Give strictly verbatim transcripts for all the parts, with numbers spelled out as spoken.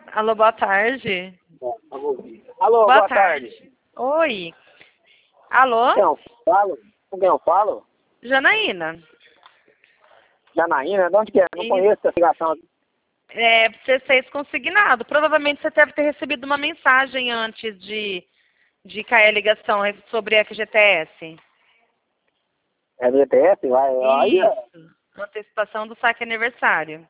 Alô, boa tarde. Alô, Boa boa tarde. tarde. Oi. Alô? Quem eu falo? Com quem eu falo? Janaína. Janaína? De onde que é? Não Isso. conheço essa ligação. É, você fez consignado. Provavelmente você deve ter recebido uma mensagem antes de, de cair a ligação sobre F G T S. É V T S? Vai, aí. é. Isso. Antecipação do saque aniversário.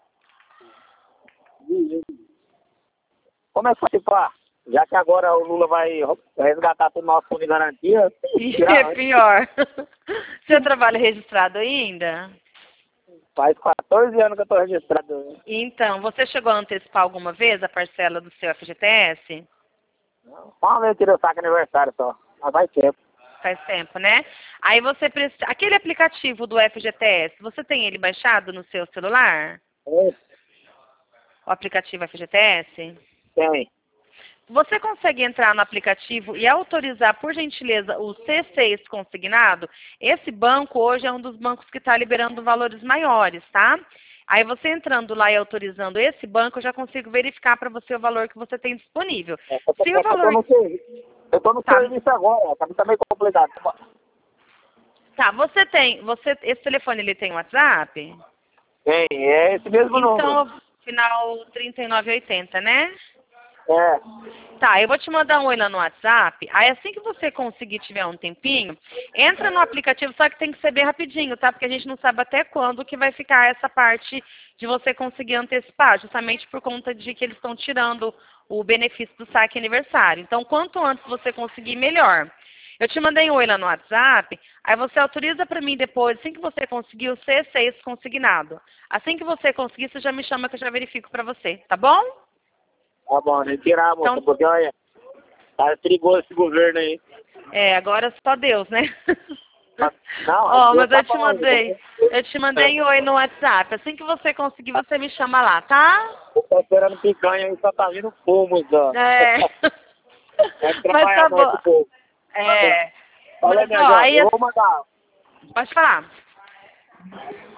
Como é que vai ficar? Já que agora o Lula vai resgatar todo o nosso fundo de garantia. E é pior. Seu trabalho é registrado ainda? Faz quatorze anos que eu estou registrado. Então, você chegou a antecipar alguma vez a parcela do seu F G T S? Uma vez eu tirei o saque aniversário só. Mas vai tempo. Faz tempo, né? Aí você precisa... Aquele aplicativo do F G T S, você tem ele baixado no seu celular? É, O aplicativo F G T S? tem. Você consegue entrar no aplicativo e autorizar, por gentileza, o C seis consignado? Esse banco hoje é um dos bancos que está liberando valores maiores, tá? Aí você entrando lá e autorizando esse banco, eu já consigo verificar para você o valor que você tem disponível. É, eu tô, Se o eu tô valor... no serviço. Eu tô no Tá, serviço agora. Tá, tá meio complicado. tá, você tem... Você, esse telefone, ele tem WhatsApp? Tem, é esse mesmo número. Então, final trinta e nove oitenta, né? É. Tá, eu vou te mandar um oi lá no WhatsApp. Aí assim que você conseguir tiver um tempinho, entra no aplicativo, só que tem que ser bem rapidinho, tá? Porque a gente não sabe até quando que vai ficar essa parte de você conseguir antecipar, justamente por conta de que eles estão tirando o benefício do saque aniversário. Então, quanto antes você conseguir, melhor. Eu te mandei um oi lá no WhatsApp, aí você autoriza para mim depois, assim que você conseguir o C seis consignado. Assim que você conseguir, você já me chama que eu já verifico para você, tá bom? Tá bom, tem que tirar, moça, Então, porque olha, tá perigoso esse governo aí. é, agora só Deus, né? Não, Ó, Deus mas tá eu te bom ainda. mandei, eu te mandei um oi no WhatsApp. Assim que você conseguir, você me chama lá, tá? Eu tô esperando picanha e só tá vindo fumo, já. É. Vai Mas trabalhar tá a noite bom. um pouco. É. Olha, Mas minha ó, jovem, aí eu vou mandar. pode falar.